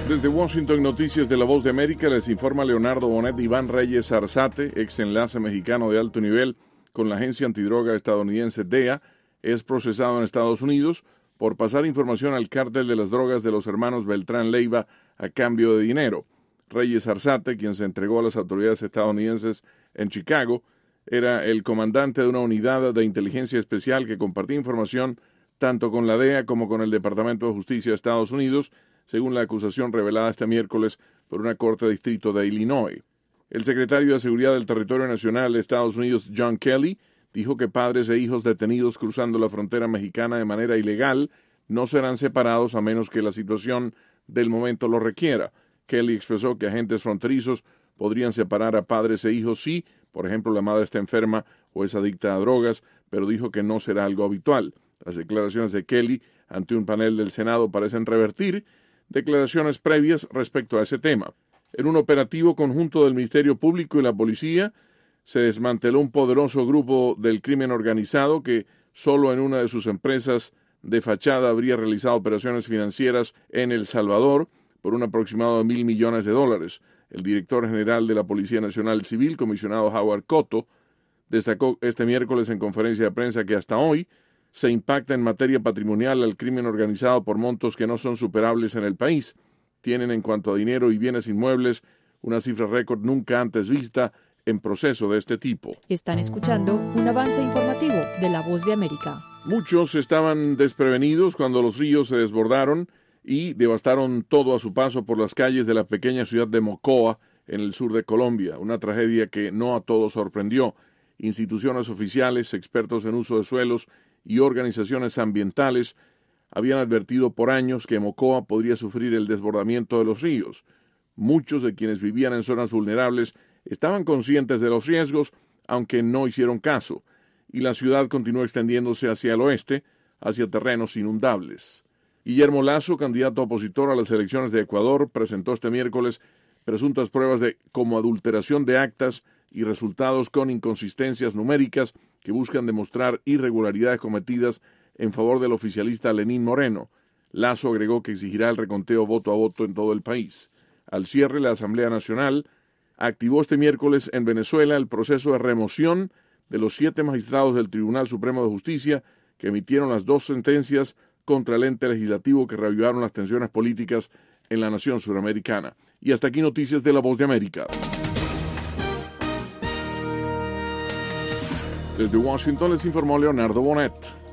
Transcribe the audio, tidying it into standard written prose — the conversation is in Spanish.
Desde Washington, Noticias de La Voz de América, les informa Leonardo Bonet. Iván Reyes Arzate, ex enlace mexicano de alto nivel con la agencia antidroga estadounidense DEA, es procesado en Estados Unidos por pasar información al cártel de las drogas de los hermanos Beltrán Leiva a cambio de dinero. Reyes Arzate, quien se entregó a las autoridades estadounidenses en Chicago, era el comandante de una unidad de inteligencia especial que compartía información tanto con la DEA como con el Departamento de Justicia de Estados Unidos, según la acusación revelada este miércoles por una corte de distrito de Illinois. El secretario de Seguridad del Territorio Nacional de Estados Unidos, John Kelly, dijo que padres e hijos detenidos cruzando la frontera mexicana de manera ilegal no serán separados a menos que la situación del momento lo requiera. Kelly expresó que agentes fronterizos podrían separar a padres e hijos si, por ejemplo, la madre está enferma o es adicta a drogas, pero dijo que no será algo habitual. Las declaraciones de Kelly ante un panel del Senado parecen revertir declaraciones previas respecto a ese tema. En un operativo conjunto del Ministerio Público y la policía, se desmanteló un poderoso grupo del crimen organizado que solo en una de sus empresas de fachada habría realizado operaciones financieras en El Salvador por un aproximado de $1,000 millones. El director general de la Policía Nacional Civil, comisionado Howard Cotto, destacó este miércoles en conferencia de prensa que hasta hoy se impacta en materia patrimonial al crimen organizado por montos que no son superables en el país. Tienen en cuanto a dinero y bienes inmuebles una cifra récord nunca antes vista en proceso de este tipo. Están escuchando un avance informativo de La Voz de América. Muchos estaban desprevenidos cuando los ríos se desbordaron y devastaron todo a su paso por las calles de la pequeña ciudad de Mocoa, en el sur de Colombia. Una tragedia que no a todos sorprendió. Instituciones oficiales, expertos en uso de suelos y organizaciones ambientales habían advertido por años que Mocoa podría sufrir el desbordamiento de los ríos. Muchos de quienes vivían en zonas vulnerables estaban conscientes de los riesgos, aunque no hicieron caso, y la ciudad continuó extendiéndose hacia el oeste, hacia terrenos inundables. Guillermo Lasso, candidato opositor a las elecciones de Ecuador, presentó este miércoles presuntas pruebas de adulteración de actas y resultados con inconsistencias numéricas que buscan demostrar irregularidades cometidas en favor del oficialista Lenín Moreno. Lasso agregó que exigirá el reconteo voto a voto en todo el país. Al cierre, la Asamblea Nacional activó este miércoles en Venezuela el proceso de remoción de los 7 magistrados del Tribunal Supremo de Justicia que emitieron las 2 sentencias contra el ente legislativo que reavivaron las tensiones políticas en la nación suramericana. Y hasta aquí noticias de La Voz de América. Desde Washington les informó Leonardo Bonet.